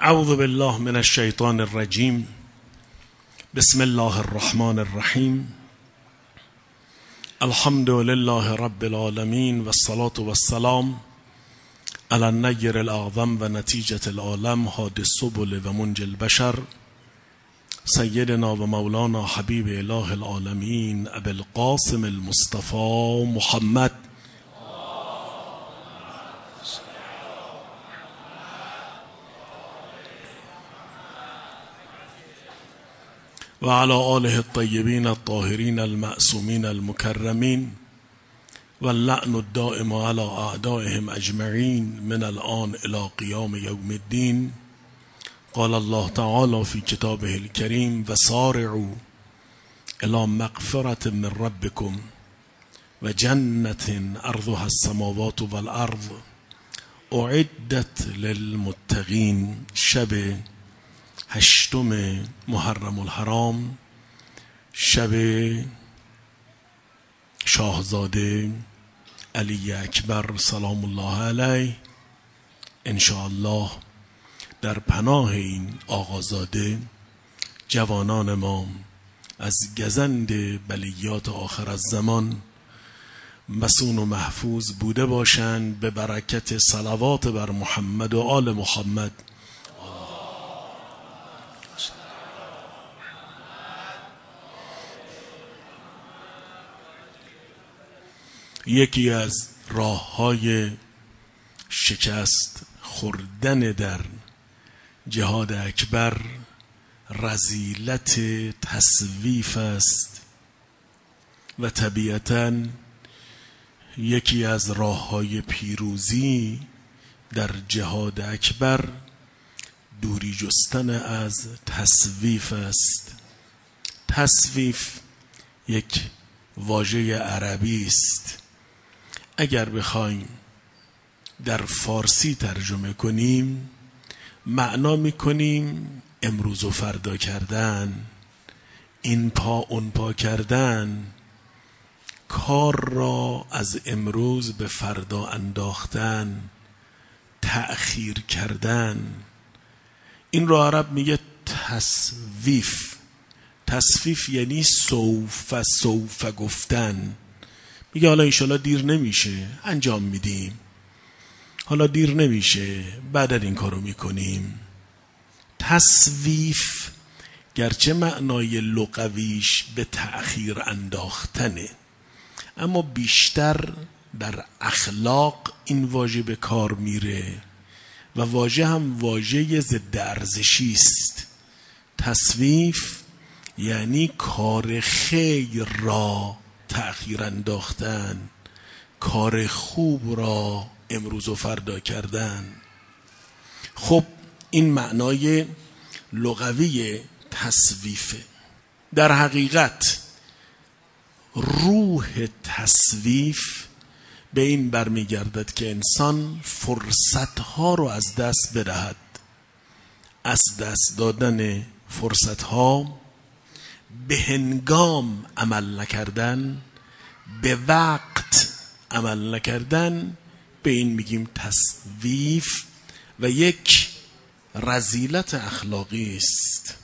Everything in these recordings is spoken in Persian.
اعوذ بالله من الشیطان الرجیم. بسم الله الرحمن الرحیم. الحمد لله رب العالمین و الصلاة والسلام علی النیر الاعظم و نتیجة العالم هادی السبل و منجی البشر سیدنا و مولانا حبیب اله العالمین ابی القاسم المصطفى محمد و علی آله الطیبین الطاهرین المعصومین المکرمین و اللعن الدائم علی اعدائهم اجمعین من الآن الی قیام یوم الدین. قال الله تعالی فی کتابه الکریم و سارعوا الی مغفرة من ربکم و جنة عرضها السماوات والارض اعدت للمتقین. شب 8 محرم الحرام، شب شاهزاده علی اکبر سلام الله علیه. انشاءالله در پناه این آقازاده جوانان ما از گزند بلیات آخر الزمان مسون و محفوظ بوده باشند به برکت صلوات بر محمد و آل محمد. یکی از راه‌های شکست خوردن در جهاد اکبر رذیلت تصویف است و طبیعتاً یکی از راه‌های پیروزی در جهاد اکبر دوری جستن از تصویف است. تصویف یک واژه عربی است. اگر بخوایم در فارسی ترجمه کنیم معنا میکنیم امروز و فردا کردن، این پا اون پا کردن، کار را از امروز به فردا انداختن، تأخیر کردن. این را عرب میگه تصویف. تصویف یعنی سوف گفتن. میگه حالا انشالله دیر نمیشه انجام میدیم، حالا دیر نمیشه بعد این کارو میکنیم. تصویف گرچه معنای لغویش به تأخیر انداختنه، اما بیشتر در اخلاق این واژه به کار میره و واژه هم واژه ضد ارزشی است. تصویف یعنی کار خیر را تأخیر انداختن، کار خوب را امروز و فردا کردن. خب این معنای لغوی تصویفه. در حقیقت روح تصویف به این برمیگردد که انسان فرصتها رو از دست بدهد. از دست دادن فرصتها، به هنگام عمل نکردن، به وقت عمل نکردن، به این میگیم تصویف و یک رذیلت اخلاقی است.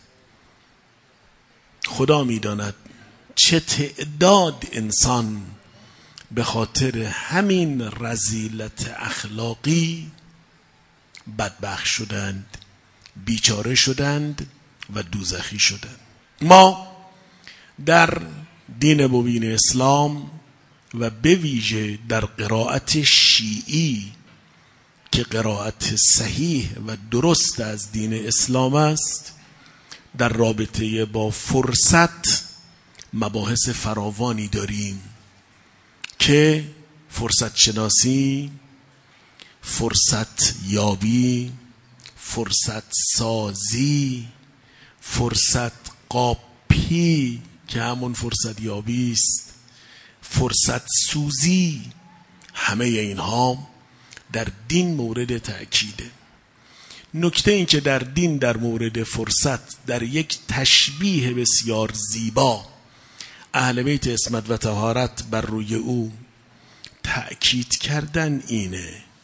خدا میداند چه تعداد انسان به خاطر همین رذیلت اخلاقی بدبخت شدند، بیچاره شدند و دوزخی شدند. ما در دین مبین اسلام و به ویژه در قرائت شیعی که قرائت صحیح و درست از دین اسلام است، در رابطه با فرصت مباحث فراوانی داریم که فرصت شناسی، فرصت یابی، فرصت سازی، فرصت قاپی که همون فرصت یابی است، فرصت سوزی، همه اینها در دین مورد تأکیده. نکته این که در دین در مورد فرصت در یک تشبیه بسیار زیبا اهل بیت عصمت و طهارت بر روی او تأکید کردن اینه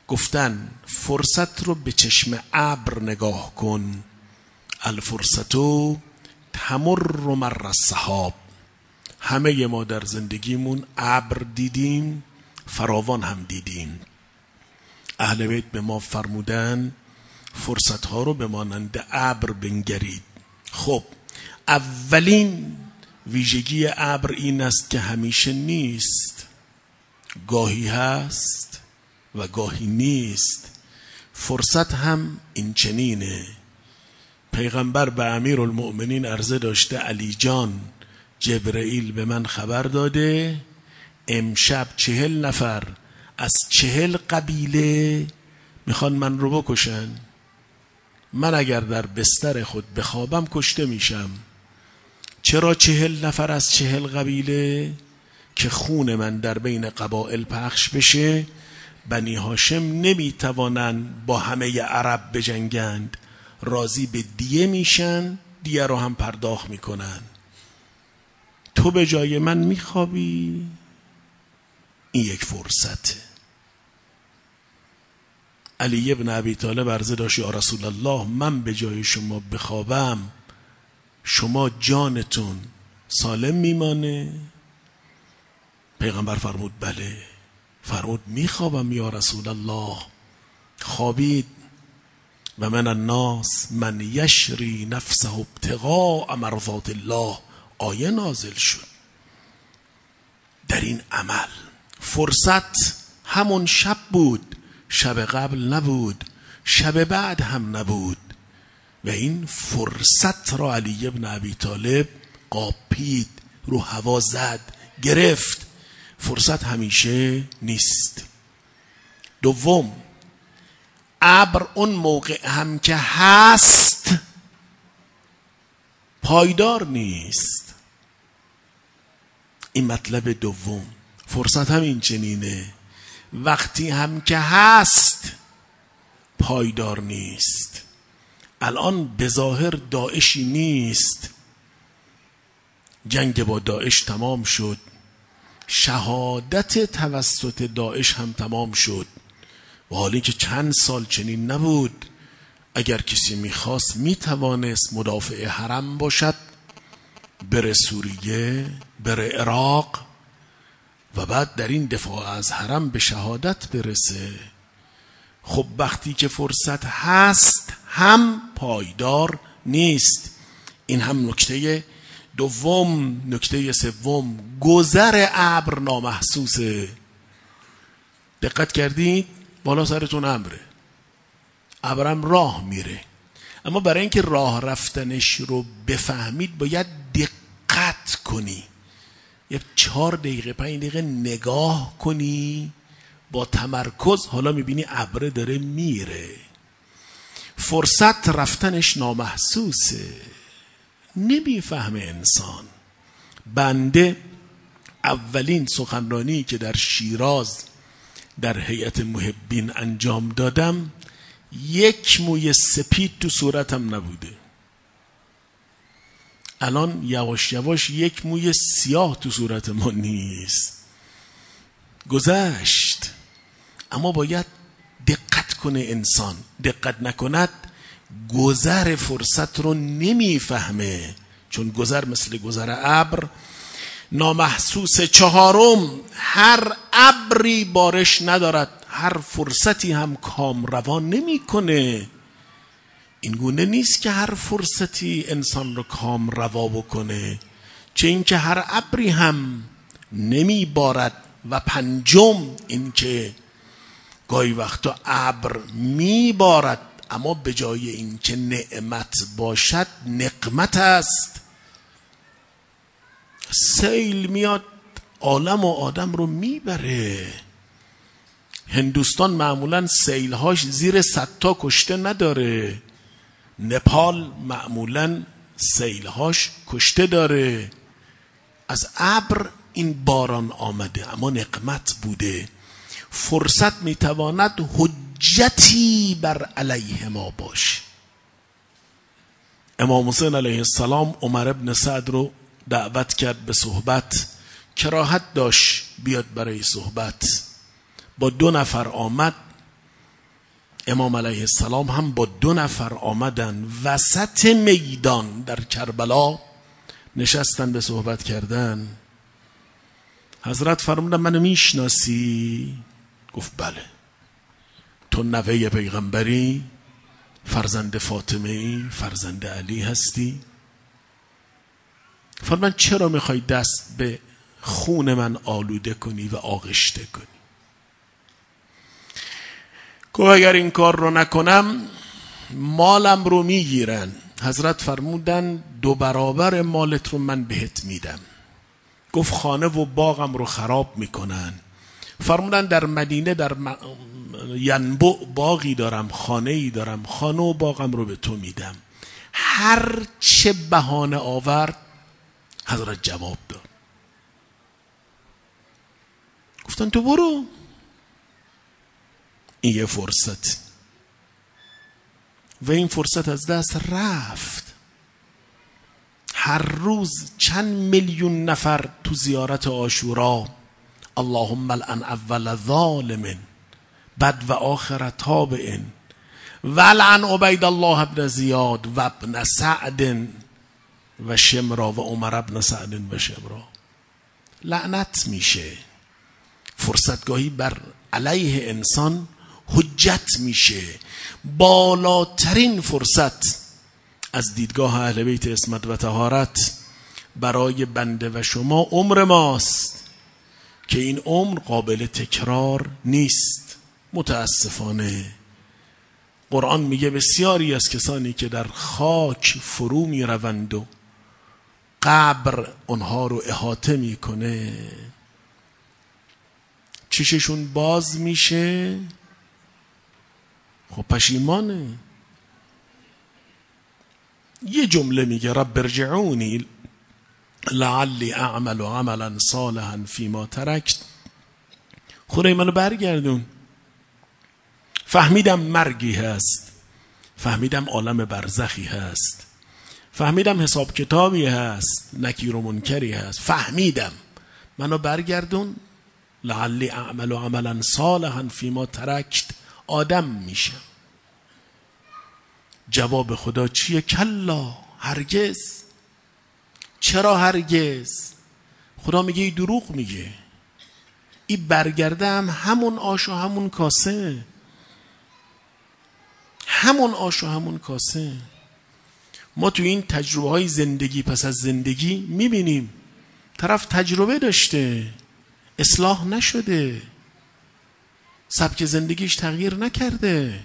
گفتن فرصت رو به چشم ابر نگاه کن، الفرصتو تمر مر السحاب. همه ما در زندگیمون ابر دیدیم، فراوان هم دیدیم. اهل بیت به ما فرمودن فرصتها رو به مانند ابر بنگرید. خب اولین ویژگی ابر این است که همیشه نیست، گاهی هست و گاهی نیست. فرصت هم این چنینه. پیغمبر به امیرالمؤمنین عرضه داشته علی جان جبرئیل به من خبر داده امشب 40 نفر از 40 قبیله میخوان من رو بکشن. من اگر در بستر خود بخوابم کشته میشم. چرا 40 نفر از 40 قبیله؟ که خون من در بین قبایل پخش بشه. بنی هاشم نمیتوانن با همه عرب بجنگند، راضی به دیه میشن، دیه رو هم پرداخت میکنن. تو به جای من میخوابی؟ این یک فرصته. علی ابن ابی طالب عرضه داشت یا رسول الله من به جای شما بخوابم شما جانتون سالم میمانه؟ پیغمبر فرمود بله. فرمود میخوابم یا رسول الله. خوابید. و من الناس من یشری نفسه ابتغاء مرضات الله. آیه نازل شد در این عمل. فرصت همون شب بود، شب قبل نبود، شب بعد هم نبود. و این فرصت را علی ابن ابی طالب قاپید، رو هوا زد، گرفت. فرصت همیشه نیست. دوم، ابر اون موقع هم که هست پایدار نیست. این مطلب دوم. فرصت هم این چنینه، وقتی هم که هست پایدار نیست. الان به ظاهر داعشی نیست، جنگ با داعش تمام شد، شهادت توسط داعش هم تمام شد، و حالی که چند سال چنین نبود. اگر کسی میخواست میتوانست مدافع حرم باشد، بره سوریه، بره عراق و بعد در این دفاع از حرم به شهادت برسه. خب وقتی که فرصت هست هم پایدار نیست. این هم نکته دوم. نکته سوم، گذر ابر نامحسوسه. دقت کردید؟ بالا سرتون ابره، ابرم راه میره، اما برای اینکه راه رفتنش رو بفهمید باید دقت کنی. یه 4 دقیقه 5 دقیقه نگاه کنی با تمرکز، حالا میبینی ابره داره میره. فرصت رفتنش نامحسوسه، نمیفهمه انسان. بنده اولین سخنرانی که در شیراز در هیئت محبین انجام دادم 1 موی سپید تو صورتم نبوده. الان یواش یواش 1 موی سیاه تو صورت ما نیست. گذشت. اما باید دقت کنه انسان. دقت نکند گذر فرصت رو نمیفهمه، چون گذر مثل گذر ابر نامحسوس. 4، هر ابری بارش ندارد، هر فرصتی هم کام روان نمی کنه. این گونه نیست که هر فرصتی انسان رو کام روا بکنه، چه اینکه هر ابری هم نمی بارد. و 5، این که گاهی وقتا ابر می بارد اما به جای این که نعمت باشد نقمت است. سیل میاد عالم و آدم رو میبره. هندوستان معمولا سیلهاش زیر 100 تا کشته نداره، نپال معمولا سیلهاش کشته داره. از ابر این باران آمده اما نقمت بوده. فرصت میتواند حجتی بر علیه ما باشه. امام حسین علیه السلام عمر ابن سعد رو دعوت کرد به صحبت، کراهت داشت بیاد برای صحبت. با 2 نفر آمد. امام علیه السلام هم با 2 نفر آمدن وسط میدان در کربلا نشستن به صحبت کردن. حضرت فرمودن منو میشناسی؟ گفت بله. تو نوه پیغمبری؟ فرزند فاطمه ای؟ فرزند علی هستی؟ فرمودن چرا میخوای دست به خون من آلوده کنی و آغشته کنی؟ گفت اگر این کار رو نکنم مالم رو میگیرن. حضرت فرمودن 2 برابر مالت رو من بهت میدم. گفت خانه و باغم رو خراب میکنن. فرمودن در مدینه در ینبع باغی دارم، خانه‌ای دارم، خانه و باغم رو به تو میدم. هر چه بهانه آورد حضرت جواب داد. گفتن تو برو، این یه فرصت و این فرصت از دست رفت. هر روز چند میلیون نفر تو زیارت عاشورا اللهم لعن اول ظالم بد و آخر تابع ولعن عبید الله ابن زیاد و ابن سعد و شمرا و عمر ابن سعد و شمرا. لعنت میشه. فرصتگاهی بر علیه انسان حجت میشه. بالاترین فرصت از دیدگاه اهل بیت عصمت و طهارت برای بنده و شما عمر ماست که این عمر قابل تکرار نیست. متاسفانه قرآن میگه بسیاری از کسانی که در خاک فرو میروند و قبر اونها رو احاطه میکنه چششون باز میشه، خب پشیمانه. یه جمله میگه رب ارجعونی لعلی اعمل عملا صالحا فیما ترکت. خدای منو برگردون. فهمیدم مرگی هست، فهمیدم عالم برزخی هست، فهمیدم حساب کتابی هست، نکیر و منکری هست، فهمیدم. منو برگردون لعلی اعمل عملا صالحا فیما ترکت. آدم میشم. جواب خدا چیه؟ کلا، هرگز. چرا هرگز؟ خدا میگه ای دروغ میگه. ای برگردم همون آش و همون کاسه، همون آش و همون کاسه. ما تو این تجربه های زندگی پس از زندگی میبینیم طرف تجربه داشته، اصلاح نشده، سبک زندگیش تغییر نکرده،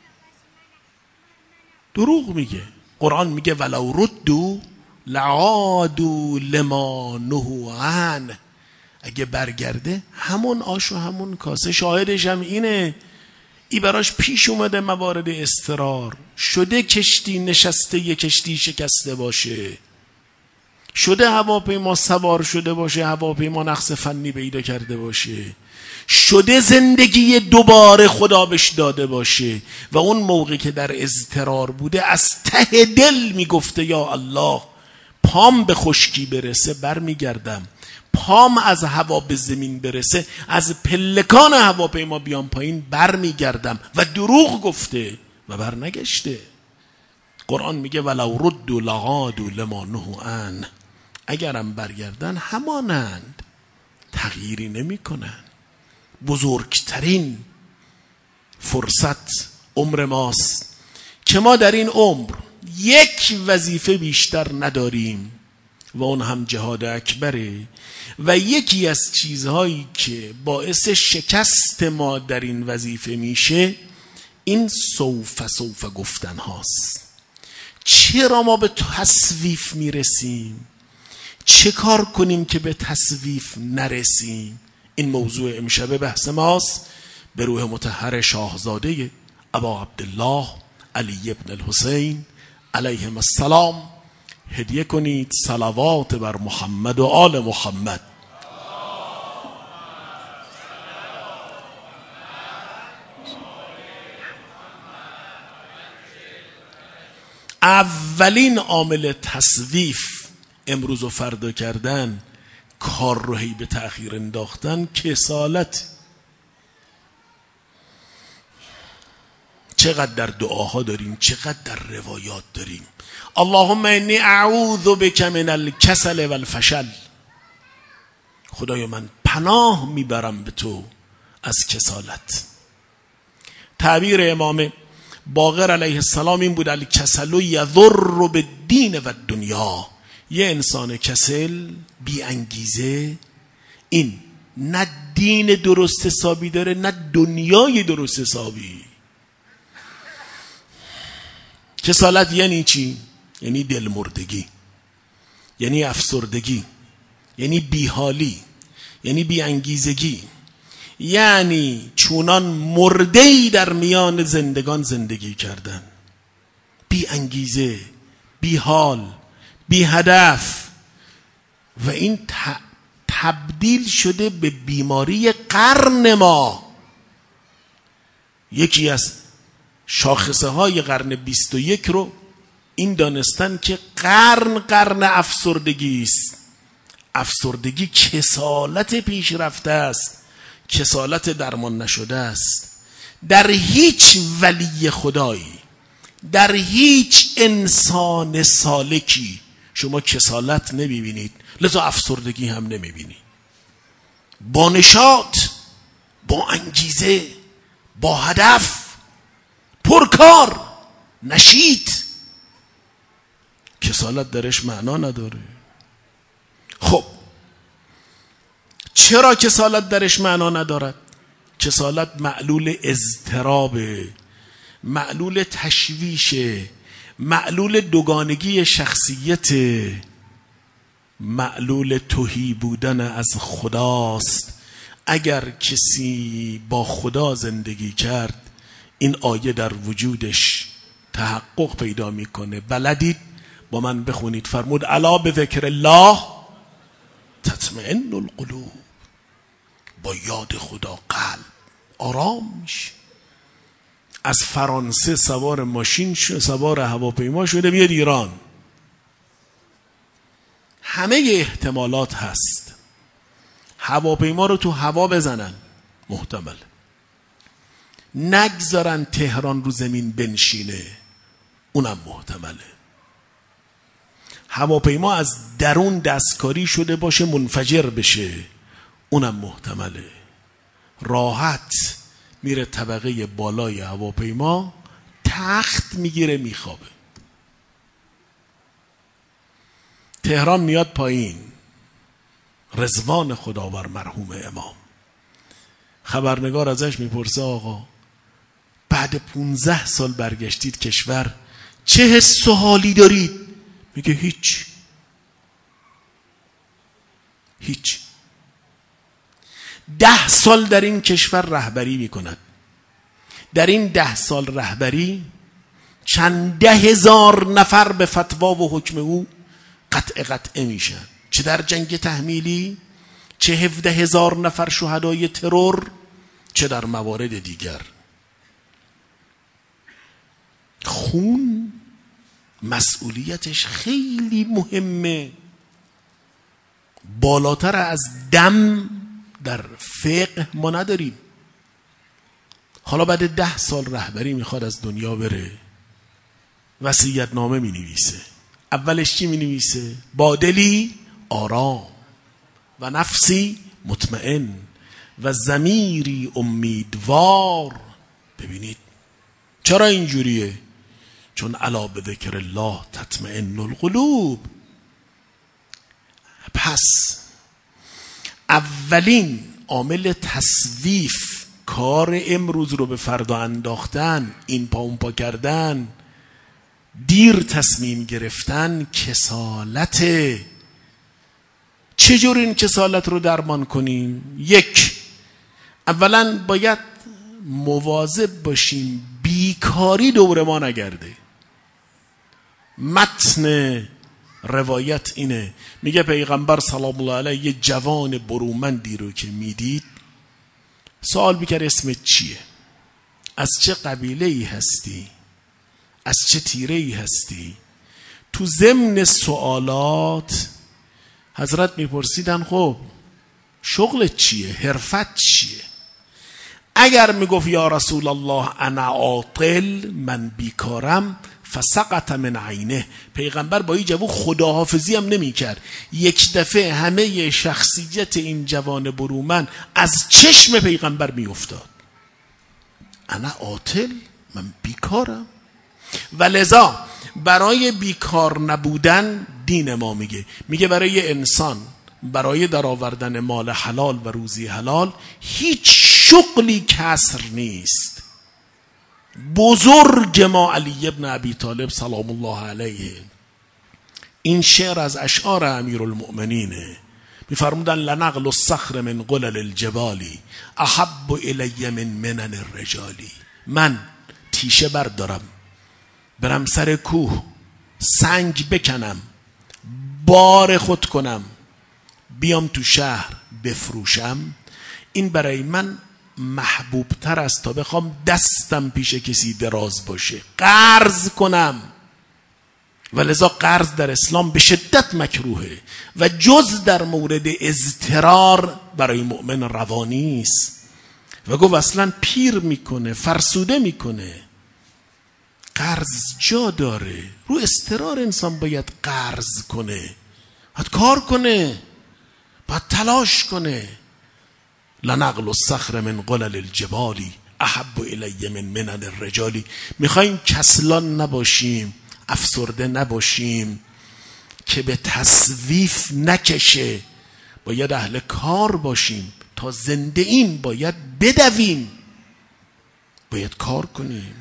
دروغ میگه. قرآن میگه ولو ردوا لعادوا لما نهوا عنه. اگه برگرده همون آش و همون کاسه. شاهدش هم اینه ای براش پیش اومده موارد اضطرار شده، کشتی نشسته یه کشتی شکسته باشه، شده هواپیما سوار شده باشه، هواپیما نقص فنی پیدا کرده باشه، شده زندگی دوباره خدا بهش داده باشه و اون موقع که در اضطرار بوده از ته دل میگفته یا الله پام به خشکی برسه برمیگردم، پام از هوا به زمین برسه از پلکان هواپیما بیام پایین برمیگردم. و دروغ گفته و برنگشته. قرآن میگه ولو ردوا لعادوا لما نهوا عنه. اگرم برگردن همانند، تغییری نمی کنن. بزرگترین فرصت عمر ماست که ما در این عمر یک وظیفه بیشتر نداریم و اون هم جهاد اکبره. و یکی از چیزهایی که باعث شکست ما در این وظیفه میشه این سوف گفتن هاست. چرا ما به تصویف میرسیم؟ چه کار کنیم که به تصویف نرسیم؟ این موضوع امشب بحث ماست. به روح مطهر شاهزاده ابا عبدالله علی ابن الحسین علیهم السلام هدیه کنید صلوات بر محمد و آل محمد. اولین عامل تصویف امروز و فردا کردن، کار رو هی به تأخیر انداختن، کسالت. چقدر در دعاها داریم، چقدر در روایات داریم. اللهم انی اعوذ بک من الکسل والفشل. خدایا من پناه میبرم به تو از کسالت. تعبیر امام باقر علیه السلام این بود: الکسل یضر بالدین و الدنیا. یه انسان کسل بی انگیزه، این نه دین درست حسابی داره نه دنیای درست حسابی. کسالت یعنی چی؟ یعنی دلمردگی، یعنی افسردگی، یعنی بیحالی، یعنی بی انگیزگی، یعنی چونان مرده‌ای در میان زندگان زندگی کردن، بی انگیزه، بی حال، بی هدف. و این تبدیل شده به بیماری قرن ما. یکی از شاخصه های قرن 21 رو این دانستن که قرن افسردگی است. افسردگی کسالت پیشرفته است، کسالت درمان نشده است. در هیچ ولی خدایی، در هیچ انسان سالکی شما کسالت نمیبینید، لذا افسردگی هم نمیبینید. با نشاط، با انگیزه، با هدف، پرکار، نشیط. کسالت درش معنا نداره. خب چرا کسالت درش معنا ندارد؟ کسالت معلول اضطراب، معلول تشویش، معلول دوگانگی شخصیت، معلول تهی بودن از خداست. اگر کسی با خدا زندگی کرد این آیه در وجودش تحقق پیدا میکنه. بلدید با من بخونید، فرمود الا بذکر الله تطمئن القلوب. با یاد خدا قلب آرام میشه. از فرانسه سوار ماشین شده، سوار هواپیما شده، بیاد ایران. همه احتمالات هست. هواپیما رو تو هوا بزنن، محتمل. نگذارن تهران رو زمین بنشینه، اونم محتمله. هواپیما از درون دستکاری شده باشه منفجر بشه، اونم محتمله. راحت میره طبقه بالای هواپیما، تخت میگیره میخوابه. تهران میاد پایین. رضوان خداوند مرحوم امام، خبرنگار ازش میپرسه آقا بعد 15 سال برگشتید کشور، چه حس و حالی دارید؟ میگه هیچ. 10 سال در این کشور رهبری میکند. در این 10 سال رهبری چند 10,000 نفر به فتوا و حکم او قطعه میشن، چه در جنگ تحمیلی، چه 17,000 نفر شهدای ترور، چه در موارد دیگر. خون مسئولیتش خیلی مهمه، بالاتر از دم در فقه ما نداریم. حالا بعد 10 سال رهبری میخواد از دنیا بره، وصیت نامه می نویسه. اولش چی می نویسه؟ با دلی آرام و نفسی مطمئن و ضمیری امیدوار. ببینید چرا اینجوریه؟ چون الا بذکر الله تطمئن القلوب. پس اولین عامل تسویف، کار امروز رو به فردا انداختن، این پا اون پا کردن، دیر تصمیم گرفتن، کسالته. چجور این کسالت رو درمان کنیم؟ 1، اولا باید مواظب باشیم بیکاری دور ما نگرده. متن روایت اینه، میگه پیغمبر سلام الله علیه یه جوان برومندی رو که میدید سوال میکرد اسمت چیه؟ از چه قبیله ای هستی؟ از چه تیره ای هستی؟ تو ضمن سوالات حضرت میپرسیدن خب شغلت چیه؟ حرفت چیه؟ اگر میگفت یا رسول الله انا عاطل، من بیکارم، فسقط من عینه، پیغمبر با این جوان خداحافظی هم نمی کرد، یک دفعه همه شخصیت این جوان برومند از چشم پیغمبر می افتاد. انا عاطل، من بیکارم. و لذا برای بیکار نبودن دین ما میگه برای انسان برای درآوردن مال حلال و روزی حلال هیچ شغلی کسر نیست. بزرگ ما علی ابن ابی طالب سلام الله علیه، این شعر از اشعار امیرالمؤمنینه، میفرمودن لنقل الصخر من قلل الجبال احب الی من منن الرجال. من تیشه بردارم برم سر کوه سنگ بکنم بار خود کنم بیام تو شهر بفروشم، این برای من محبوب تر است تا بخوام دستم پیش کسی دراز باشه قرض کنم. ولذا قرض در اسلام به شدت مکروهه و جز در مورد اضطرار برای مؤمن روانی است و گفت اصلا پیر میکنه، فرسوده میکنه. قرض جا داره، رو اضطرار انسان باید قرض کنه، باید کار کنه، باید تلاش کنه. لنقل الصخر من قلل الجبال احب الی من منن الرجال. میخوایم کسلان نباشیم، افسرده نباشیم که به تسویف نکشه، باید اهل کار باشیم. تا زنده ایم باید بدویم، باید کار کنیم.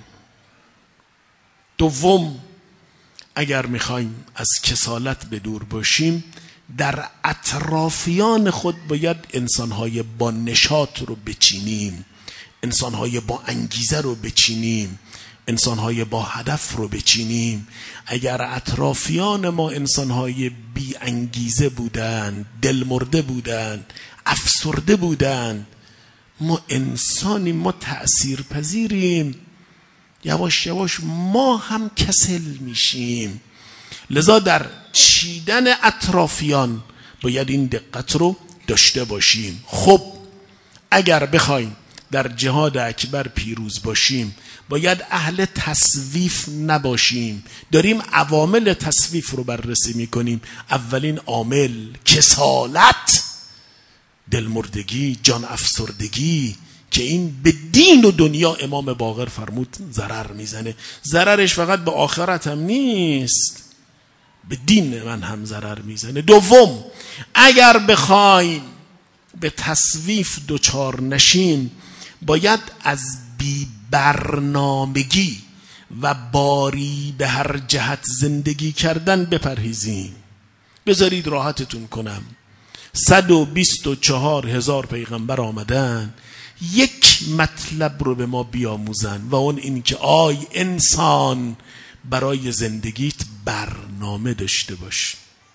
دوم، اگر میخوایم از کسالت به دور باشیم، در اطرافیان خود باید انسانهای با نشاط رو بچینیم، انسانهای با انگیزه رو بچینیم، انسانهای با هدف رو بچینیم. اگر اطرافیان ما انسانهای بی انگیزه بودند، دلمرده بودند، افسرده بودند، ما انسانی، ما تأثیر پذیریم، یواش یواش ما هم کسل میشیم. لذا در چیدن اطرافیان باید این دقت رو داشته باشیم. خب اگر بخوایم در جهاد اکبر پیروز باشیم باید اهل تسویف نباشیم. داریم عوامل تسویف رو بررسی میکنیم. اولین عامل کسالت، دلمردگی، جان افسردگی، که این به دین و دنیا امام باقر فرمود ضرر میزنه. ضررش فقط به آخرت هم نیست، به دین من هم ضرر میزنه. دوم، اگر بخوایم به تسویف دوچار نشیم باید از بی برنامگی و باری به هر جهت زندگی کردن بپرهیزیم. بذارید راحتتون کنم، 124,000 پیغمبر آمدن یک مطلب رو به ما بیاموزن و اون این که آی انسان برای زندگیت برنامه داشته باش،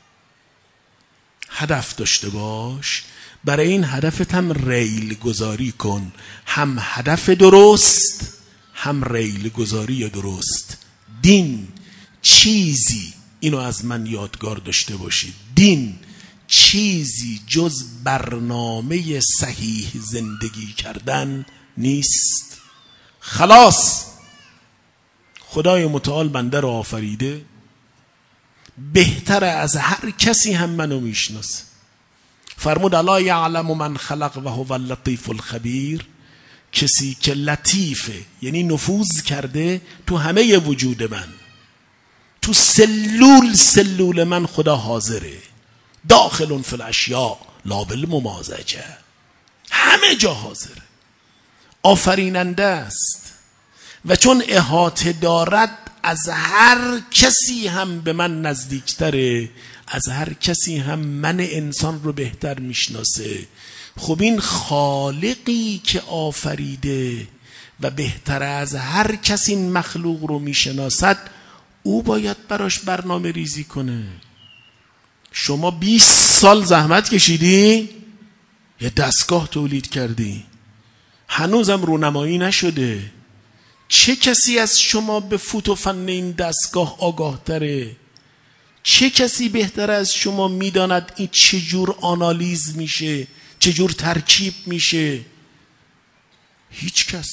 هدف داشته باش، برای این هدفت هم ریل گذاری کن، هم هدف درست هم ریل گذاری درست. دین چیزی، اینو از من یادگار داشته باشید، دین چیزی جز برنامه صحیح زندگی کردن نیست. خلاص خدای متعال بنده رو آفریده، بهتر از هر کسی هم منو میشناسه. فرمود الا یعلم من خلق و هو اللطیف الخبیر، کسی که لطیفه یعنی نفوذ کرده تو همه وجود من، تو سلول من خدا حاضره، داخل فی الاشیاء لا بالممازجه، همه جا حاضره، آفریننده است و چون احاطه دارد از هر کسی هم به من نزدیکتره، از هر کسی هم من انسان رو بهتر میشناسه. خب این خالقی که آفریده و بهتر از هر کسی این مخلوق رو میشناسد، او باید براش برنامه ریزی کنه. شما 20 سال زحمت کشیدی، یه دستگاه تولید کردی، هنوزم رونمایی نشده. چه کسی از شما به فوت و فن این دستگاه آگاه تره؟ چه کسی بهتر از شما میداند این چجور آنالیز میشه، چجور ترکیب میشه؟ هیچ کس.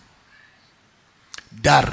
در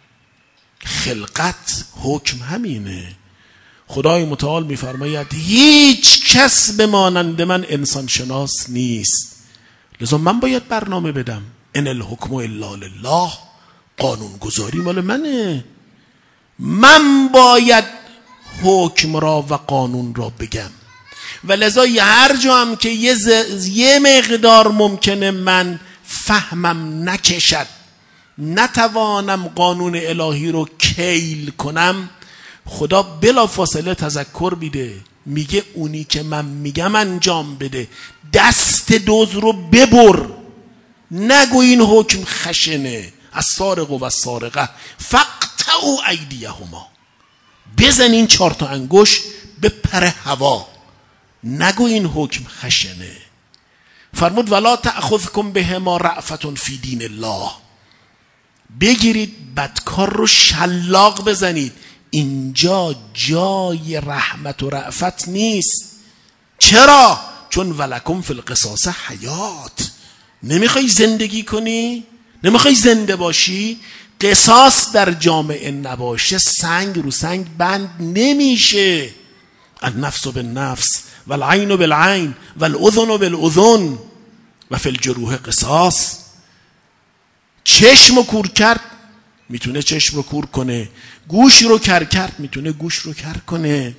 خلقت حکم همینه. خدای متعال میفرماید هیچ کس به مانند من انسان شناس نیست، لذا من باید برنامه بدم. ان الحکم الا لله، قانون گذاری مال منه، من باید حکم را و قانون را بگم. و لذا هر جا هم که یه مقدار ممکنه من فهمم نکشد، نتوانم قانون الهی رو کیل کنم، خدا بلا فاصله تذکر میده، میگه اونی که من میگم انجام بده، دست دزد رو ببر، نگو این حکم خشنه، السارق و السارقه فاقطعوا ایدیهما، بزن این 4 تا انگشت به پر هوا، نگو این حکم خشنه. فرمود ولا تأخذکم بهما رأفة فی دین الله، بگیرید بدکار رو شلاق بزنید، اینجا جای رحمت و رأفت نیست. چرا؟ چون ولکم فی القصاص حیات، نمیخوای زندگی کنی؟ نمیخوای زنده باشی؟ قصاص در جامعه نباشه سنگ رو سنگ بند نمیشه. النفس بالنفس والعین بالعین والاذن بالاذن و فی الجروح قصاص. چشم رو کور کرد میتونه چشم رو کور کنه، گوش رو کر کرد میتونه گوش رو کر کنه.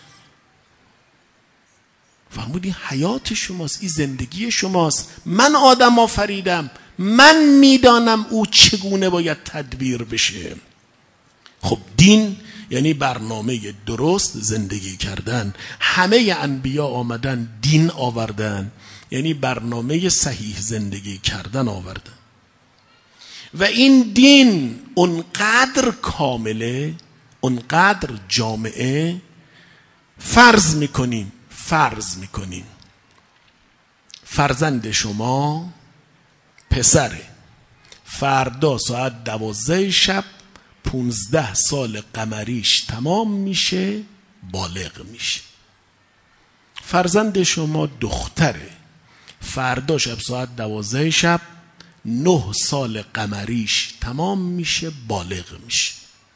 فرمود این حیات شماست، این زندگی شماست، من آدم آفریدم، من میدانم او چگونه باید تدبیر بشه. خب دین یعنی برنامه درست زندگی کردن. همه انبیا آمدن دین آوردن، یعنی برنامه صحیح زندگی کردن آوردن. و این دین اونقدر کامله، اونقدر جامعه. فرض میکنیم فرزند شما پسره، فردا ساعت 12 شب 15 سال قمریش تمام میشه، بالغ میشه. فرزند شما دختره، فردا شب ساعت 12 شب 9 سال قمریش تمام میشه، بالغ میشه.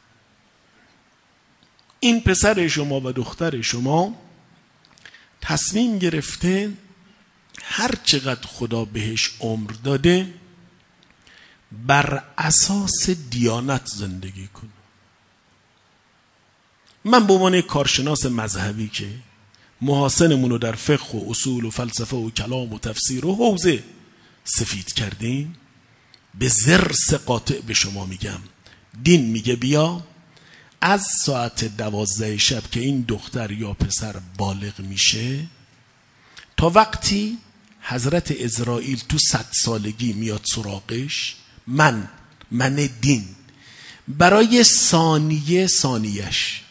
این پسر شما و دختر شما تصمیم گرفته هر چقدر خدا بهش عمر داده بر اساس دیانت زندگی کنه. من به عنوان کارشناس مذهبی که محاسنمون رو در فقه و اصول و فلسفه و کلام و تفسیر و حوزه سفید کردیم، به ضرس قاطع به شما میگم دین میگه بیا از ساعت 12 شب که این دختر یا پسر بالغ میشه تا وقتی حضرت عزرائیل تو 100 سالگی میاد سراغش، من دین برای ثانیهش،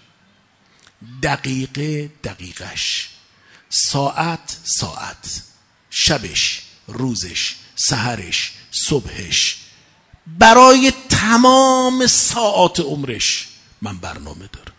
دقیقش، ساعت، شبش، روزش، سحرش، صبحش، برای تمام ساعات عمرش من برنامه دارم.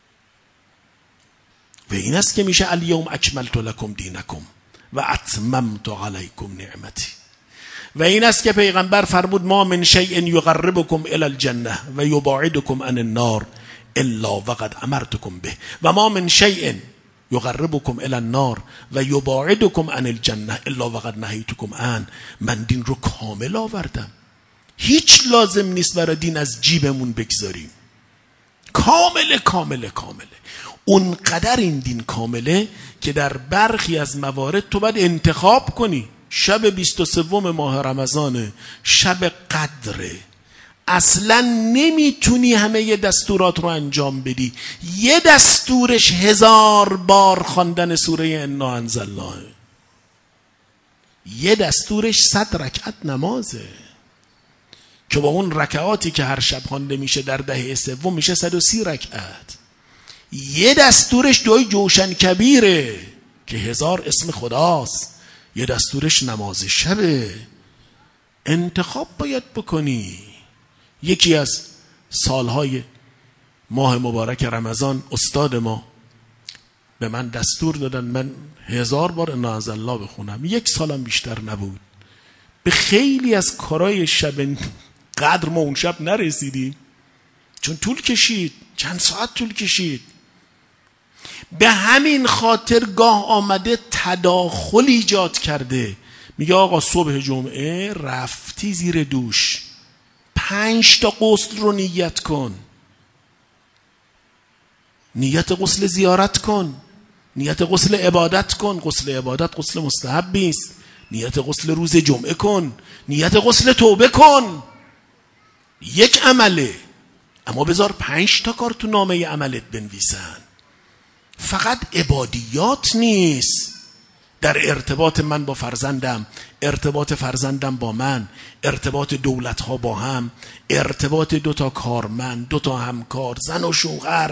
و این است که میشه الیوم اکملت لکم دینکم و اتممت علیکم نعمتی. و این است که پیغمبر فرمود ما من شیء یقربکم الی الجنه و یباعدکم عن النار الا وقد امرتکم به و ما من شیء یقربکم الی النار و یباعدکم عن الجنه الا وقد نهیتکم عنه. من دین رو کامل آوردم، هیچ لازم نیست برای دین از جیبمون بگذاریم. کامله. اونقدر این دین کامله که در برخی از موارد تو باید انتخاب کنی. شب 23 ماه رمضان، شب قدره، اصلا نمیتونی همه دستورات رو انجام بدی، یه دستورش 1000 بار خواندن سوره انا انزلناه، یه دستورش 100 رکعت نمازه که با اون رکعاتی که هر شب خوانده میشه در دهه سوم میشه 130 رکعت. یه دستورش دعای جوشن کبیره که 1000 اسم خداست، یه دستورش نماز شبه. انتخاب باید بکنی. یکی از سالهای ماه مبارک رمضان استاد ما به من دستور دادن من 1000 بار انا انزلنا بخونم، 1 سالم بیشتر نبود. به خیلی از کارهای شب قدر ما اون شب نرسیدیم، چون طول کشید، چند ساعت طول کشید. به همین خاطر گاه آمده تداخل ایجاد کرده. میگه آقا صبح جمعه رفتی زیر دوش، 5 تا غسل رو نیت کن، نیت غسل زیارت کن، نیت غسل عبادت کن. غسل عبادت غسل مستحبی است. نیت غسل روز جمعه کن، نیت غسل توبه کن. یک عمله، اما بذار 5 تا کار تو نامه عملت بنویسن. فقط عبادیات نیست. در ارتباط من با فرزندم، ارتباط فرزندم با من، ارتباط دولت ها با هم، ارتباط 2 تا کارمند، 2 تا همکار، زن و شوهر.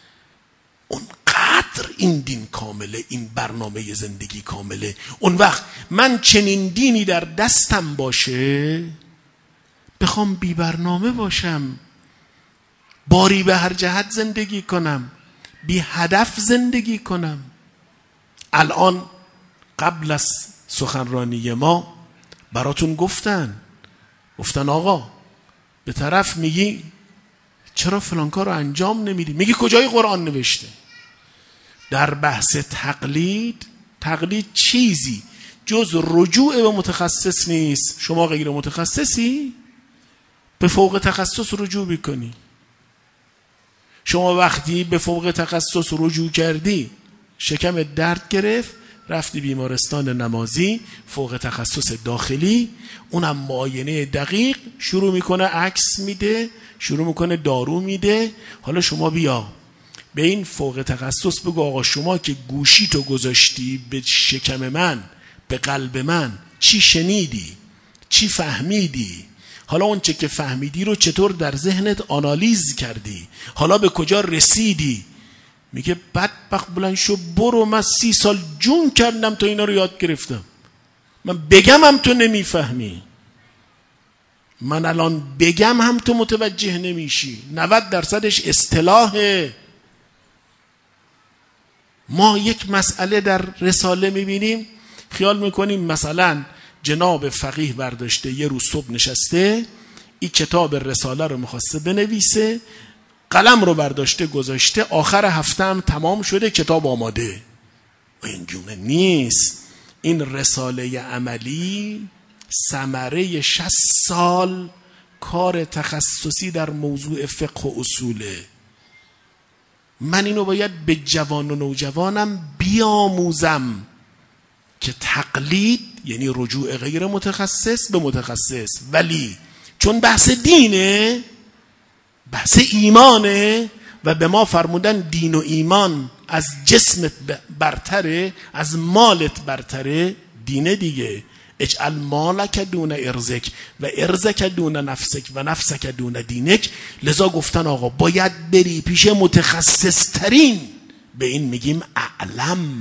اونقدر این دین کامله، این برنامه زندگی کامله. اون وقت من چنین دینی در دستم باشه، بخوام بی برنامه باشم، باری به هر جهت زندگی کنم، بی هدف زندگی کنم. الان قبل از سخنرانی ما براتون گفتن آقا به طرف میگی چرا فلان کار رو انجام نمیدی؟ میگی کجای قرآن نوشته؟ در بحث تقلید چیزی جز رجوع به متخصص نیست. شما غیر متخصصی، به فوق تخصص رجوع بکنی. شما وقتی به فوق تخصص رجوع کردی، شکم درد گرفت، رفتی بیمارستان نمازی، فوق تخصص داخلی، اونم معاینه دقیق، شروع میکنه عکس میده، شروع میکنه دارو میده. حالا شما بیا به این فوق تخصص بگو آقا شما که گوشی تو گذاشتی به شکم من، به قلب من، چی شنیدی؟ چی فهمیدی؟ حالا اون چه که فهمیدی رو چطور در ذهنت آنالیز کردی؟ حالا به کجا رسیدی؟ میگه بدبخت بلند شو برو، من 30 سال جون کردم تا اینا رو یاد گرفتم. من بگم هم تو نمیفهمی، من الان بگم هم تو متوجه نمیشی. 90% اصطلاحه. ما یک مسئله در رساله میبینیم، خیال میکنیم مثلا جناب فقیه برداشته یه روز صبح نشسته این کتاب رساله رو میخواسته بنویسه، قلم رو برداشته گذاشته، آخر هفته هم تمام شده، کتاب آماده. این گونه نیست. این رساله عملی ثمره 60 سال کار تخصصی در موضوع فقه و اصوله. من اینو باید به جوان و نوجوانم بیاموزم که تقلید یعنی رجوع غیر متخصص به متخصص، ولی چون بحث دینه، بحث ایمانه و به ما فرمودن دین و ایمان از جسمت برتره، از مالت برتره، دینه دیگه. اجعل مالک دون ارزک و ارزک دون نفسک و نفسک دون دینک. لذا گفتن آقا باید بری پیش متخصص ترین، به این میگیم اعلم.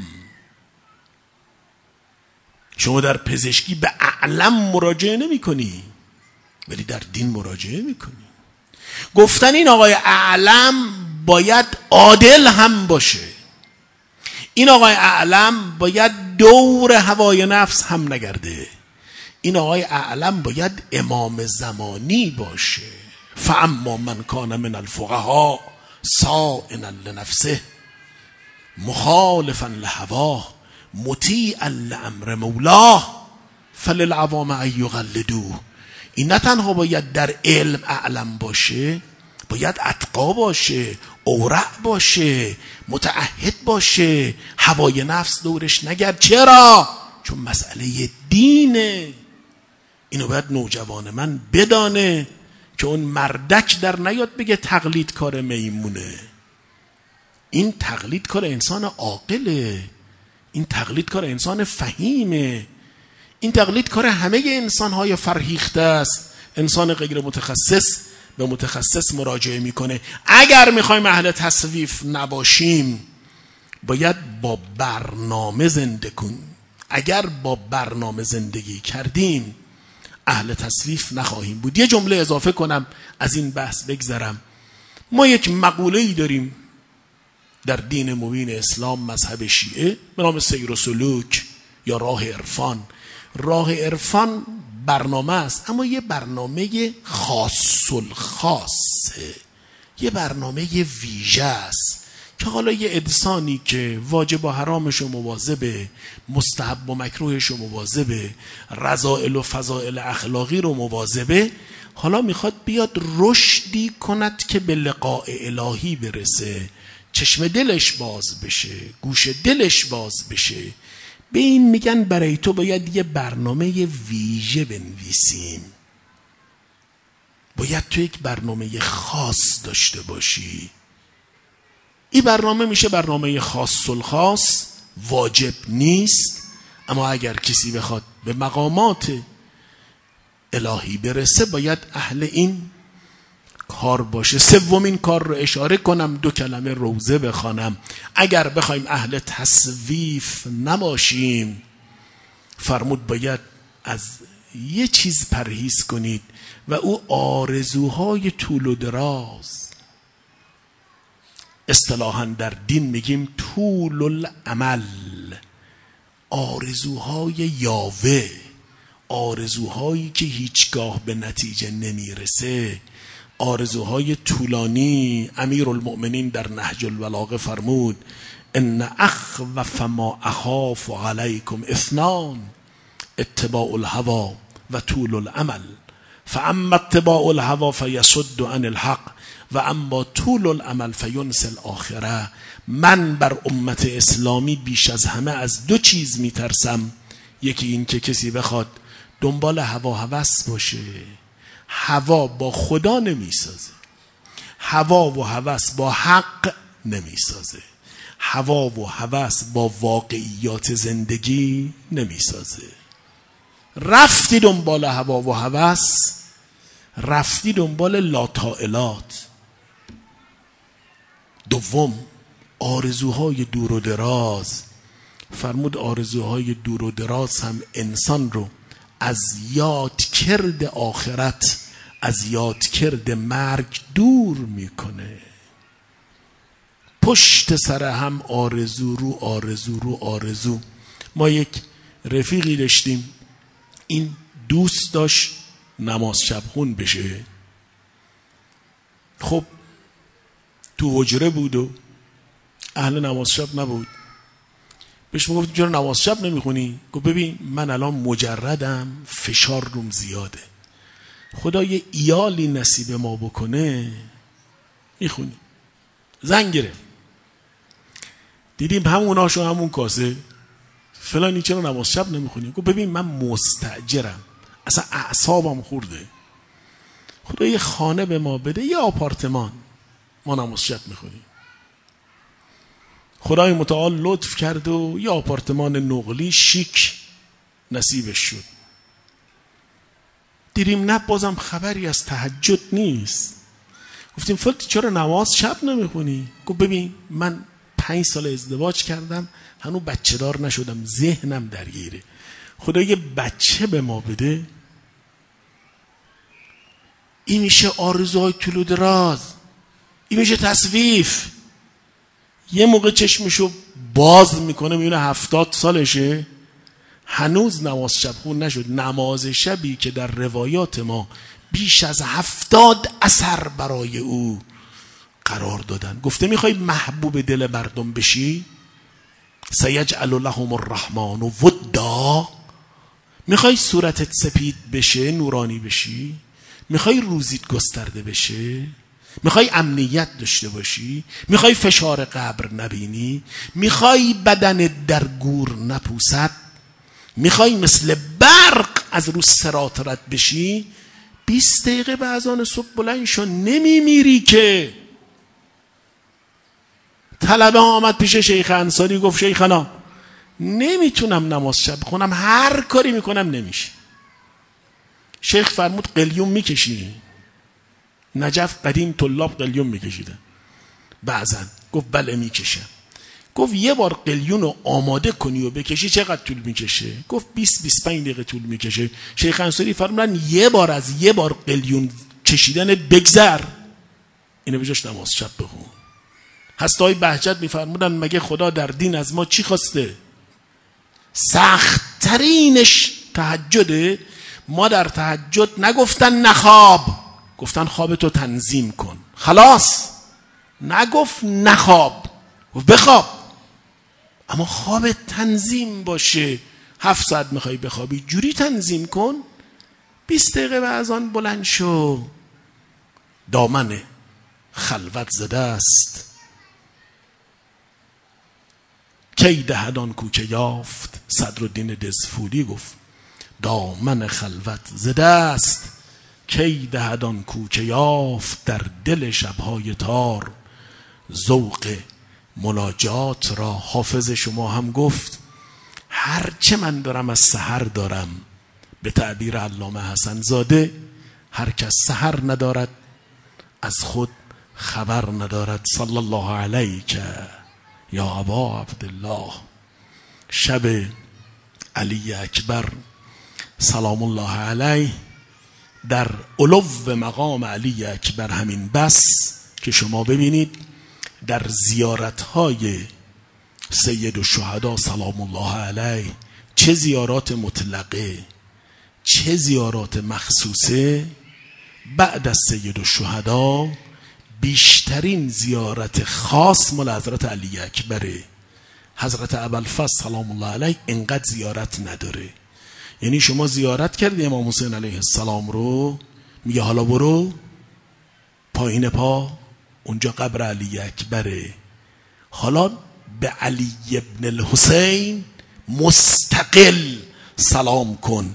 شما در پزشکی به اعلم مراجعه نمی کنی، ولی در دین مراجعه میکنی. گفتن این آقای اعلم باید عادل هم باشه، این آقای اعلم باید دور هوای نفس هم نگرده، این آقای اعلم باید امام زمانی باشه. فاما من کان من الفقهاء صائنا لنفسه مخالفا لهواه مطیعا لامر مولاه فللعوام ان یقلدوه. این نه تنها باید در علم اعلم باشه، باید اتقا باشه، اورع باشه، متعهد باشه، هوای نفس دورش نگرد. چرا؟ چون مسئله دینه. اینو باید نوجوان من بدانه که اون مردک در نیاد بگه تقلید کار میمونه. این تقلید کار انسان عاقله، این تقلید کار انسان فهیمه، این تقلید کار همه انسان‌های فرهیخته است. انسان غیر متخصص به متخصص مراجعه میکنه. اگر میخوایم اهل تصویف نباشیم باید با برنامه زندگی کنیم. اگر با برنامه زندگی کردیم اهل تصویف نخواهیم بود. یه جمله اضافه کنم از این بحث بگذرم. ما یک مقوله‌ای داریم در دین مبین اسلام مذهب شیعه به نام سیر و سلوک یا راه عرفان. راه عرفان برنامه است، اما یه برنامه خاص الخاصه، یه برنامه ویژه است که حالا یه انسانی که واجب و حرامش و مواظبه، مستحب و مکروهش و مواظبه، رذائل و فضائل اخلاقی رو مواظبه، حالا میخواد بیاد رشدی کند که به لقاء الهی برسه، چشم دلش باز بشه، گوش دلش باز بشه. به این میگن برای تو باید یه برنامه ویژه بنویسیم، باید تو یک برنامه خاص داشته باشی. این برنامه میشه برنامه خاص الخاص، واجب نیست، اما اگر کسی بخواد به مقامات الهی برسه باید اهل این کار باشه. سومین کار رو اشاره کنم، 2 کلمه روزه بخوانم. اگر بخوایم اهل تسویف نباشیم، فرمود باید از یه چیز پرهیز کنید و او آرزوهای طول و دراز. اصطلاحاً در دین میگیم طول الامل، آرزوهای یاوه، آرزوهایی که هیچگاه به نتیجه نمیرسه، آرزوهای طولانی. امیرالمؤمنین در نهج البلاغه فرمود ان اخوف ما اخاف علیکم 2: اتباع الهوى و طول الامل، فاما اتباع الهوى فیصد عن الحق و اما طول الامل فینسی الاخره. من بر امت اسلامی بیش از همه از 2 چیز میترسم. یکی این که کسی بخواد دنبال هوا هوس باشه. هوا با خدا نمیسازه، هوا و هوس با حق نمیسازه، هوا و هوس با واقعیات زندگی نمیسازه. رفتی دنبال هوا و هوس، رفتی دنبال لاتائلات. دوم، آرزوهای دور و دراز. فرمود آرزوهای دور و دراز هم انسان رو از یاد کرد آخرت، از یاد کرد مرگ دور میکنه. پشت سر هم آرزو رو آرزو رو آرزو. ما یک رفیقی داشتیم، این دوست داشت نماز شب خون بشه. خب تو حجره بود و اهل نماز شب نبود. بهش میگفتیم چرا نماز شب نمیخونی؟ گفت ببین من الان مجردم، فشار روم زیاده، خدا یه ایالی نصیب ما بکنه میخونی. زنگ گرفت، دیدیم هموناشو همون کاسه، فلانی چرا نماز شب نمیخونی؟ گفت ببین من مستاجرم، اصلا اعصابم خورده، خدا یه خانه به ما بده، یه آپارتمان، ما نماز شب میخونیم. خدای متعال لطف کرد و یه آپارتمان نقلی شیک نصیبش شد. دیدیم نه بازم خبری از تهجد نیست. گفتیم فلت چرا نماز شب نمیخونی؟ گفت ببین من 5 سال ازدواج کردم، هنوز بچه دار نشدم، ذهنم درگیره، خدا یه بچه به ما بده. این میشه آرزوهای طول و دراز، این میشه تسویف. یه موقع چشمشو باز میکنه میبینه 70 سالشه هنوز نماز شب خون نشد. نماز شبی که در روایات ما بیش از 70 اثر برای او قرار دادن. گفته میخوای محبوب دل مردم بشی؟ سیجعل لهم الرحمن ودا. میخوای صورتت سپید بشه، نورانی بشی؟ میخوای روزیت گسترده بشه؟ میخوای امنیت داشته باشی؟ میخوای فشار قبر نبینی؟ میخوای بدن در گور نپوسد؟ میخوای مثل برق از رو صراط رد بشی؟ 20 دقیقه به اذان صبح بلند شو، نمیمیری که. طلبه آمد پیش شیخ انصاری، گفت شیخنا نمیتونم نماز شب خونم، هر کاری میکنم نمیشه. شیخ فرمود قلیون میکشی؟ نجف قدیم طلاب قلیون میکشیدن بعضن. گفت بله میکشم. گفت یه بار قلیون رو آماده کنی و بکشی چقدر طول میکشه؟ گفت 20-25 دقیقه طول میکشه. شیخ انصاری فرمودن یه بار از یه بار قلیون کشیدن بگذر، اینو بجاش نماز شب بخون. هستای بهجت میفرمودن مگه خدا در دین از ما چی خواسته؟ سخت ترینش تهجده. ما در تهجد نگفتن نخواب، گفتن خوابتو تنظیم کن. خلاص نگفت نخواب، بخواب، اما خواب تنظیم باشه. 7 ساعت میخوای بخوابی جوری تنظیم کن. 20 دقیقه بعد از آن بلند شو. دامن خلوت زده است کی دهد آن کو که یافت. صدرالدین دزفولی گفت دامن خلوت زده است کی دهد آن کو که یافت. در دل شبهای تار ذوق مناجات را. حافظ شما هم گفت هرچه من دارم از سحر دارم. به تعبیر علامه حسن زاده هر کس سحر ندارد از خود خبر ندارد. صلی الله علیک یا ابا عبدالله. شب علی اکبر سلام الله علیه در علو مقام علی اکبر همین بس که شما ببینید در زیارتهای سید الشهدا سلام الله علیه چه زیارات مطلقه چه زیارات مخصوصه. بعد از سید الشهدا بیشترین زیارت خاص مال حضرت علی اکبره. حضرت ابوالفضل سلام الله علیه اینقدر زیارت نداره. یعنی شما زیارت کردی امام حسین علیه السلام رو، میگه حالا برو پایین پا اونجا قبر علی اکبره، حالا به علی ابن الحسین مستقل سلام کن.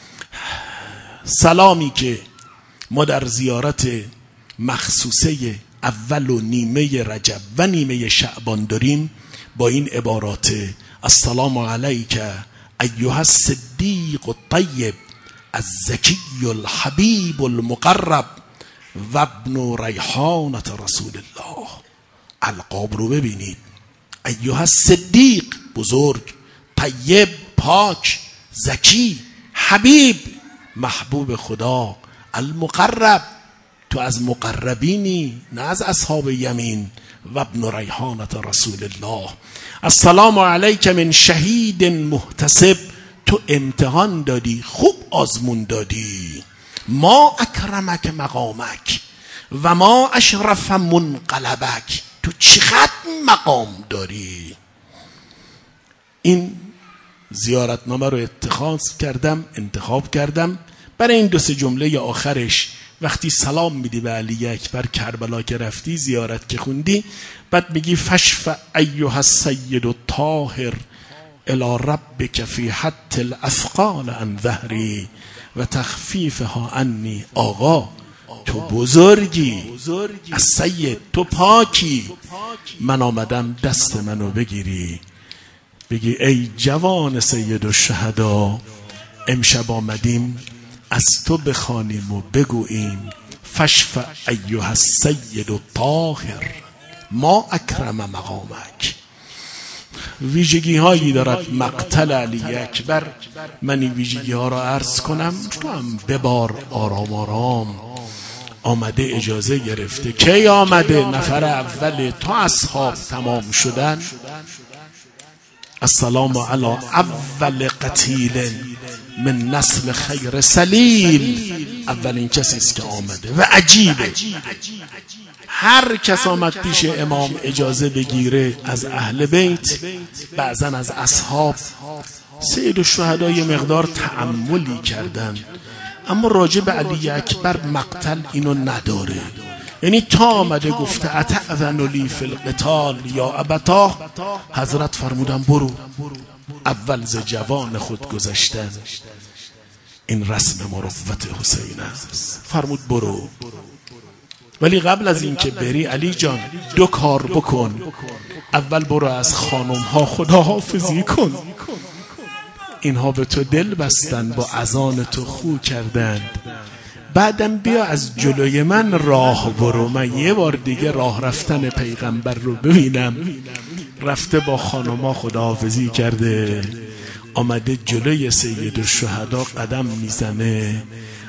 سلامی که ما در زیارت مخصوصه اول و نیمه رجب و نیمه شعبان داریم با این عبارات السلام علیک ایها الصدیق الطیب الزکی الحبیب المقرب و ابن ریحانة رسول الله. القاب رو ببینید، ایها الصدیق بزرگ، طیب پاک، زکی، حبیب محبوب خدا، المقرب تو از مقربینی نه از اصحاب یمین، و ابن ریحانة رسول الله. السلام علیک من شهید محتسب، تو امتحان دادی خوب آزمون دادی. ما اکرمک مقامک و ما اشرف منقلبک، تو چقدر مقام داری. این زیارتنامه رو انتخاب کردم برای این 2-3 جمله آخرش. وقتی سلام میدی به علی اکبر کربلا که رفتی زیارت که خوندی، بعد میگی فشفع ایها السید الطاهر الی ربک فی حط الاثقال عن ظهری و تخفیفها عنی. آقا تو بزرگی، از سید تو پاکی، من آمدم دست منو بگیری. بگی ای جوان سید الشهدا، امشب آمدیم از تو بخوانیم و بگوییم فشفع ایها السید الطاهر ما اکرم مقامک. ویژگی هایی دارد مقتل علی اکبر. من این ویژگی ها را عرض کنم، تو هم ببار آرام آرام. آمده اجازه گرفته. کی آمده؟ نفر اول تا اصحاب تمام شدن. السلام علی اول قتیل من نسل خیر سلیل. اولین کسی است که آمده و عجیبه هر کس آمد پیش امام اجازه بگیره از اهل بیت، بعضا از اصحاب. سید الشهدا یه مقدار تأملی کردن، اما راجع به علی اکبر مقتل اینو نداره. یعنی تا آمده گفته اتأذن لی فی القتال یا ابتاه، حضرت فرمودن برو. اول ز جوان خود گذشتن، این رسم مروت حسین است. فرمود برو. ولی قبل از این که بری علی جان 2 کار بکن. اول برو از خانم ها خداحافظی کن، اینها به تو دل بستن، با اذان تو خو کردند. بعدم بیا از جلوی من راه برو، من یه بار دیگه راه رفتن پیغمبر رو ببینم. رفته با خانما خداحافظی کرده، آمده جلوی سید الشهدا قدم میزنه،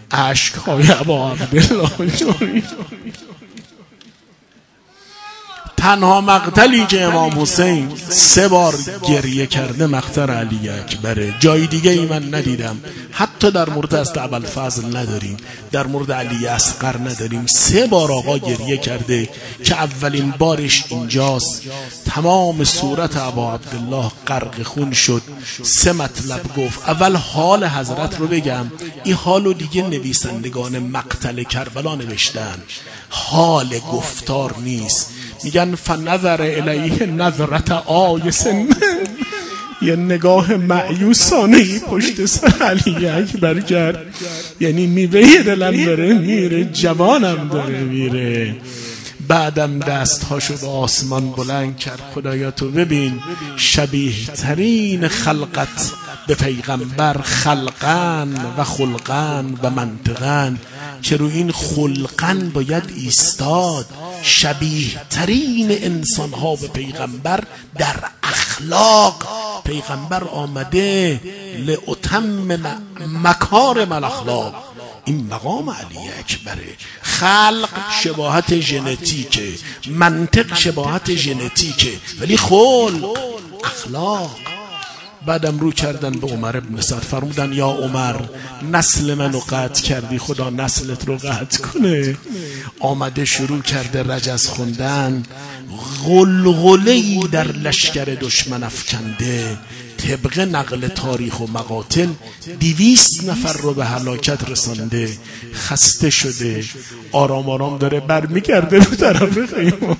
عشقهای ابا عبدالله جاری. تنها مقتلی که امام حسین 3 بار گریه کرده مقتل علی اکبره. جای دیگه ای من ندیدم. حتی در مورد از ابوالفضل نداریم، در مورد علی اصغر نداریم. 3 بار آقا گریه کرده که اولین بارش اینجاست. تمام صورت ابا عبدالله غرق خون شد. 3 مطلب گفت. اول حال حضرت رو بگم، این حالو دیگه نویسندگان مقتل کربلا نوشتن، حال گفتار نیست. میگن فنظر الیه نظرت آیس، یه نگاه مایوسانه پشت سر علی اکبر کرد. یعنی میوه دلم داره میره، جوانم داره میره. بعدم دستهاشو به آسمان بلند کرد. خدایا تو ببین، شبیه ترین خلقت به پیغمبر خلقن و خلقن و منطقن، که رو این خلقن باید ایستاد. شبیه ترین انسان ها به پیغمبر در اخلاق. پیغمبر آمده لأتمم مکارم الاخلاق. این مقام علی اکبره. خلق شباهت ژنتیکه، منطق شباهت ژنتیکه، ولی خلق اخلاق. بعدم رو کردن به عمر ابن سعد، فرمودن یا عمر نسل منو قطع کردی، خدا نسلت رو قطع کنه. آمده شروع کرده رجز خوندن. غلغله‌ای در لشکر دشمن افکنده. طبق نقل تاریخ و مقاتل 200 نفر رو به هلاکت رسانده. خسته شده، آرام آرام داره برمیگرده به طرف خیمه.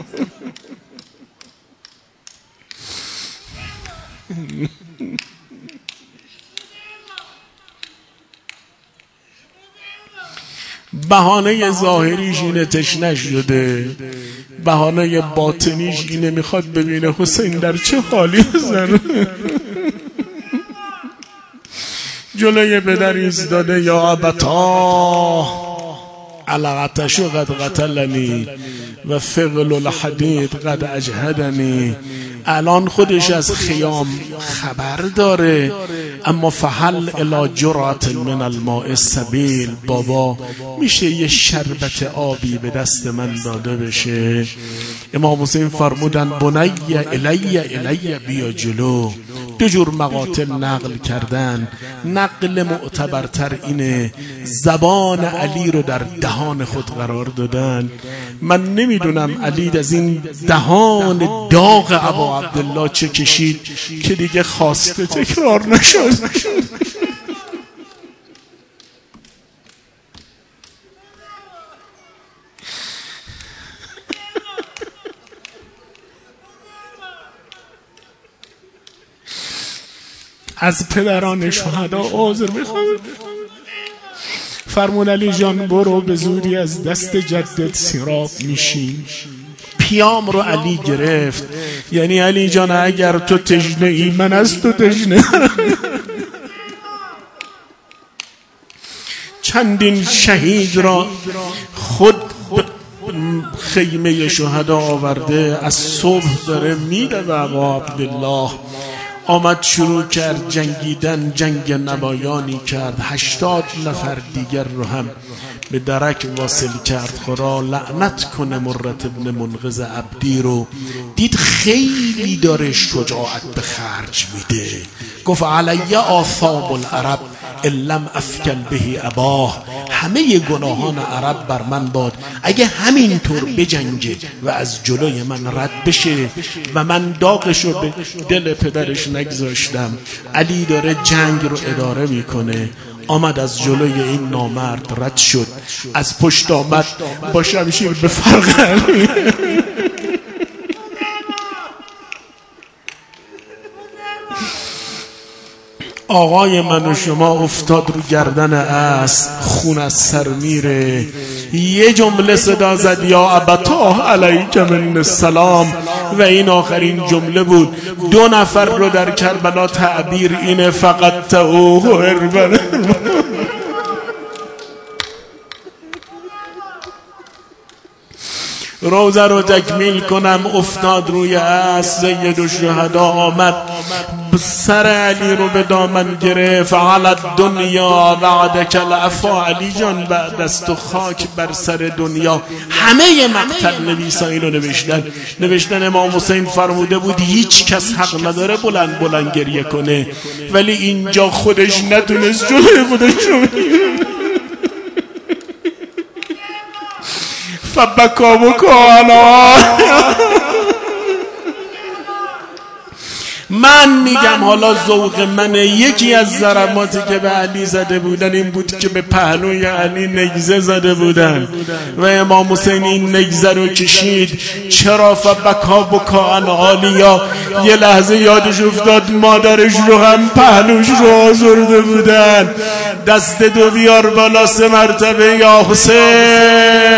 بهانه ظاهریش اینه تشنه شده، بهانه باطنیش اینه میخواد ببینه حسین در چه حالی بزنه. جلوی پدر ایستاده، یا ابتا علقتش قد قتلنی و فقل الحدید قد اجهدنی. الان خودش از خیام خبر داره، اما فحل الی جرعت من الماء السبیل. بابا میشه یه شربت آبی به دست من داده بشه؟ امام حسین فرمودن بنی الی بیا جلو. 2 جور مقاتل نقل کردن. نقل معتبرتر اینه زبان علی رو در دهان خود قرار دادن. من نمیدونم علی از این دهان داغ ابا عبدالله چه کشید که دیگه خواسته تکرار نشد. از پدران شهدا عذر میخوام. فرمون علی جان برو به زودی از دست جدت سیراب میشین. پیام رو علی گرفت، یعنی علی جان اگر تو تشنه ای من از تو تشنه. چندین شهید را خود خیمه شهدا آورده، از صبح داره میره و ابا عبدالله آمد شروع کرد جنگیدن. جنگ نمایانی کرد. 80 نفر دیگر رو هم به درک واصل کرد. خدا لعنت کنه مرت ابن منقذ عبدی رو. دید خیلی داره شجاعت به خرج میده. گفت علی آثام العرب ان لم افکل به اباه. همه گناهان عرب بر من باد اگه همینطور بجنگه و از جلوی من رد بشه و من داغش رو به دل پدرش نگذاشتم. علی داره جنگ رو اداره میکنه. آمد از جلوی این نامرد رد شد، از پشت آمد با شمشیر به فرق علی. آقای من و شما افتاد رو گردن اسب، خون از سر میره. یه جمله صدا زد یا ابتا علیک من السلام و این آخرین جمله بود. 2 نفر رو در کربلا تعبیر اینه فقط تهوه اربن. روزه رو تکمیل کنم. افتاد روی اسب. سید الشهدا آمد سر علی رو به دامن گرفت. علی دنیا بعدک العفا، علی جان بعد از تو خاک بر سر دنیا. همه مقتل نویسایی رو نوشتن امام حسین فرموده بود هیچ کس حق نداره بلند بلند گریه کنه، ولی اینجا خودش نتونست جلوی خودش رو فبکا بکانا. من میگم حالا ذوق منه، یکی از ضرباتی که به علی زده بودن این بود که به پهلوی علی نگزه زده بودن و امام حسین این نگزه رو کشید. چرا؟ فبکا بکان عالیا. یه لحظه یادش افتاد مادرش رو هم پهلوش رو آزرده بودن. دست دو بیار بالا 3 مرتبه یا حسین.